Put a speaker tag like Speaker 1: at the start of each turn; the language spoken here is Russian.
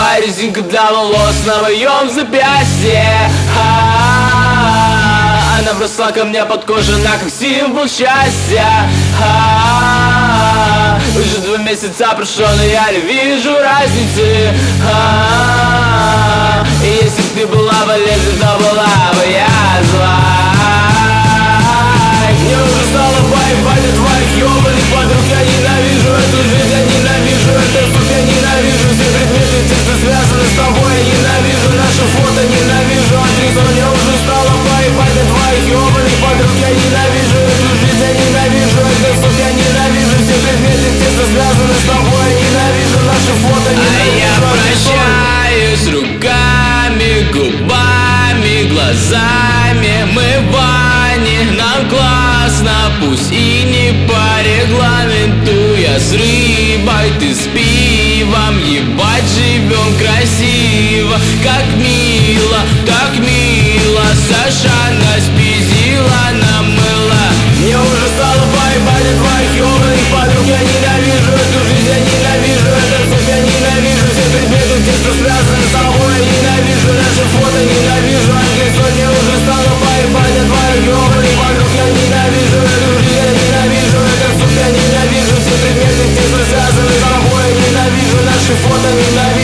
Speaker 1: Твоя резинка для волос на моем запястье. Она вросла ко мне под кожу, на как символ счастья. Уже 2 месяца прошло, но я не вижу разницы. И если б ты была болезнь, то была бы я зла. Мне уже стало поебать от твоих ёбаных подруг. Я ненавижу эту жизнь, я ненавижу это, сука, я ненавижу все предметы, те, что связаны с тобой. Я ненавижу наши фото, ненавижу актрису. Мне уже стало поебать от твоих ёбаных подруг. Я ненавижу эту жизнь, я ненавижу это, сука, я ненавижу все предметы, те, что связаны с тобой. Я ненавижу наши фото, ненавижу
Speaker 2: я прощаюсь руками, губами, глазами. Мы в бане, нам классно, пусть и не по регламенту. Я с рыбой, ты с пивом, ебать, живем красиво. Как мило, так мило, Саша нас пиздила, намыла.
Speaker 1: Мне уже стало поебать от твоих ёбаных подруг. Я ненавижу эту жизнь, я ненавижу это, сука, я ненавижу все предметы, те, что связаны с тобой. Я ненавижу наши фото, ненавижу английский. Мне уже стало поебать от твоих ёбаных подруг. Я ненавижу эту жизнь, я ненавижу это, сука, я ненавижу все предметы, те, что связаны с тобой. Я ненавижу наши фото, ненавижу